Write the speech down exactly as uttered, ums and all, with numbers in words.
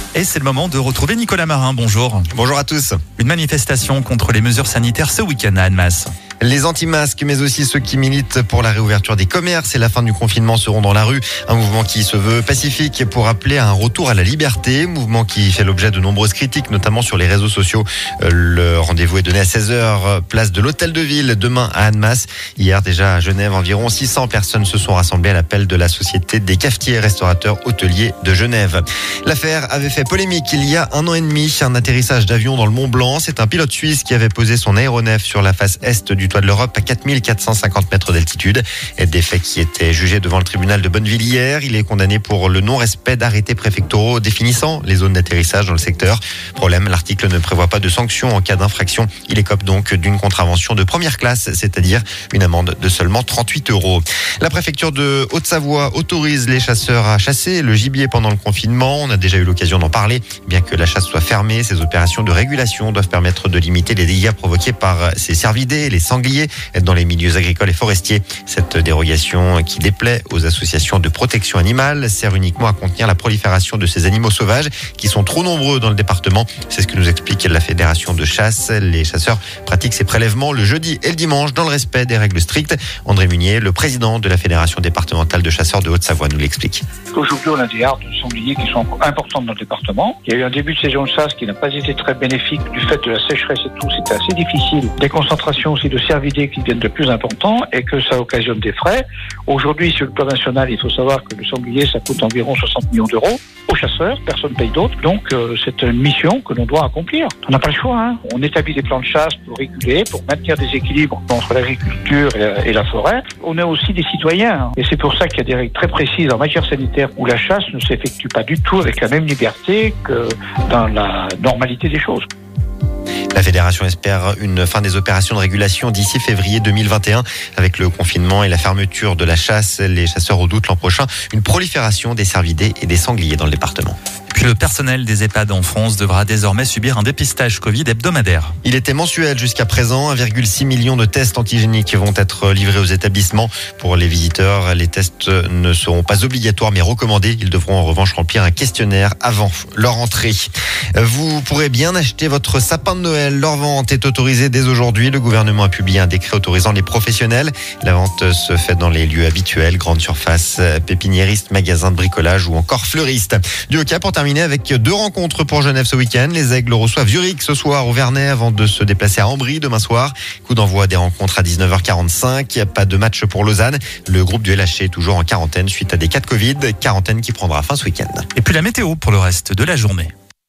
Et c'est le moment de retrouver Nicolas Marin. Bonjour. Bonjour à tous. Une manifestation contre les mesures sanitaires ce week-end à Annemasse. Les anti-masques, mais aussi ceux qui militent pour la réouverture des commerces et la fin du confinement seront dans la rue. Un mouvement qui se veut pacifique pour appeler à un retour à la liberté. Mouvement qui fait l'objet de nombreuses critiques, notamment sur les réseaux sociaux. Le rendez-vous est donné à seize heures, place de l'Hôtel de Ville, demain à Annemasse. Hier, déjà à Genève, environ six cents personnes se sont rassemblées à l'appel de la Société des cafetiers et restaurateurs hôteliers de Genève. L'affaire avait fait polémique il y a un an et demi. Un atterrissage d'avion dans le Mont Blanc. C'est un pilote suisse qui avait posé son aéronef sur la face est du toit de l'Europe à quatre mille quatre cent cinquante mètres d'altitude. Des faits qui étaient jugés devant le tribunal de Bonneville hier. Il est condamné pour le non-respect d'arrêtés préfectoraux définissant les zones d'atterrissage dans le secteur. Problème, l'article ne prévoit pas de sanctions en cas d'infraction. Il écope donc d'une contravention de première classe, c'est-à-dire une amende de seulement trente-huit euros. La préfecture de Haute-Savoie autorise les chasseurs à chasser le gibier pendant le confinement. On a déjà eu l'occasion d'en parler. Bien que la chasse soit fermée, ces opérations de régulation doivent permettre de limiter les dégâts provoqués par ces cervidés, les sangliers, dans les milieux agricoles et forestiers. Cette dérogation qui déplaît aux associations de protection animale sert uniquement à contenir la prolifération de ces animaux sauvages qui sont trop nombreux dans le département. C'est ce que nous explique la Fédération de chasse. Les chasseurs pratiquent ces prélèvements le jeudi et le dimanche dans le respect des règles strictes. André Munier, le président de la Fédération départementale de chasseurs de Haute-Savoie, nous l'explique. Aujourd'hui, on a des hardes de sangliers qui sont importantes dans le département. Il y a eu un début de saison de chasse qui n'a pas été très bénéfique du fait de la sécheresse et tout. C'était assez difficile. Des concentrations aussi de cervidés qui deviennent de plus importants et que ça occasionne des frais. Aujourd'hui, sur le plan national, il faut savoir que le sanglier, ça coûte environ soixante millions d'euros aux chasseurs. Personne ne paye d'autres. Donc, euh, c'est une mission que l'on doit accomplir. On n'a pas le choix. Hein. On établit des plans de chasse pour réguler, pour maintenir des équilibres entre l'agriculture et la, et la forêt. On est aussi des citoyens. Hein. Et c'est pour ça qu'il y a des règles très précises en matière sanitaire où la chasse ne s'effectue pas du tout avec la même liberté que dans la normalité des choses. La fédération espère une fin des opérations de régulation d'ici février deux mille vingt et un. Avec le confinement et la fermeture de la chasse, les chasseurs redoutent l'an prochain une prolifération des cervidés et des sangliers dans le département. Puis le personnel des EHPAD en France devra désormais subir un dépistage Covid hebdomadaire. Il était mensuel jusqu'à présent. un virgule six million de tests antigéniques vont être livrés aux établissements. Pour les visiteurs, les tests ne seront pas obligatoires mais recommandés. Ils devront en revanche remplir un questionnaire avant leur entrée. Vous pourrez bien acheter votre sapin de Noël. Leur vente est autorisée dès aujourd'hui. Le gouvernement a publié un décret autorisant les professionnels. La vente se fait dans les lieux habituels, grandes surfaces, pépiniéristes, magasins de bricolage ou encore fleuristes. Du hockey pour terminer avec deux rencontres pour Genève ce week-end. Les Aigles reçoivent Zurich ce soir au Vernet avant de se déplacer à Ambry demain soir. Coup d'envoi des rencontres à dix-neuf heures quarante-cinq. Pas de match pour Lausanne. Le groupe du L H C est toujours en quarantaine suite à des cas de Covid. Quarantaine qui prendra fin ce week-end. Et puis la météo pour le reste de la journée.